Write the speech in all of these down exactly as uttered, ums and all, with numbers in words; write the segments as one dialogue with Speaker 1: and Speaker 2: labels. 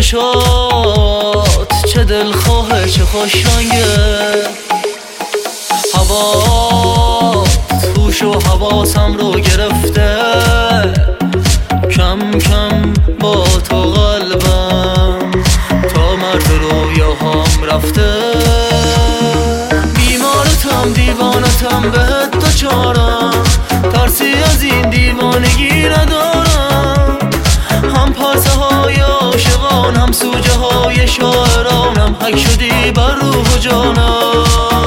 Speaker 1: چشات چه دلخواه چه خوش رنگه، هوا توش و حواسم رو گرفته، کم کم با تو قلبم تا مرد رویاهام رفته. بیمارتم دیوانتم بهت دوچارم، ترسی از این دیوانگی ندارم. هم پرسه های عاشقان هم سوجه های شاعرانم، حک شدی بر روح و جانم.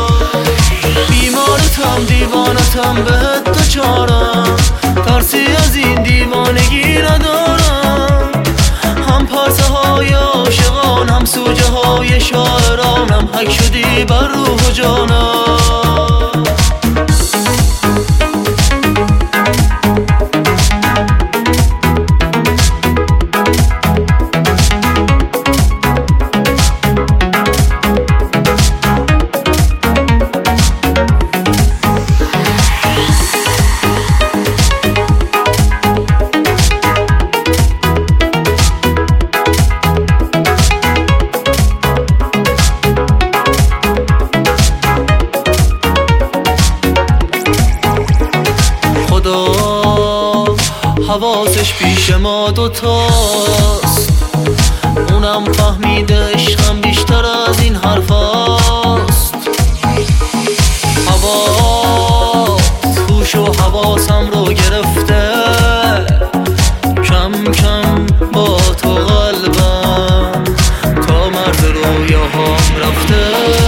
Speaker 1: بیمارتم دیوانتم بهت دوچارم، ترسی از این دیوانگی ندارم. هم پرسه های عاشقان هم سوجه های شاعرانم، حک شدی بر روح و جانم. حواسش پیش ما دوتاست، اونم فهمیده عشقم بیشتر از این حرفاست. هوا توش و حواسم رو گرفته، کم کم با تو قلبم تا مرد رویاهام رفته.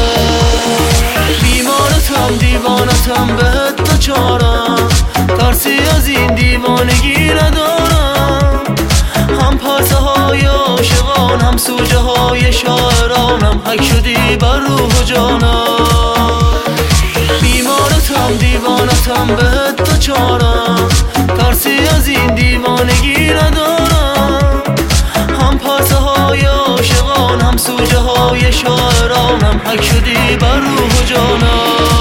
Speaker 1: بیمارتم دیوانتم بهت دوچارم، ترسی از این دیوانگی ندارم. هم پرسه های عاشقان هم سوجه های شاعرانم، حک شدی بر روح و جانم. بیمارتم دیوانتم بهت دوچارم، ترسی از این دیوانگی ندارم. هم پرسه های عاشقان هم سوجه های شاعرانم، حک شدی بر روح و جانم.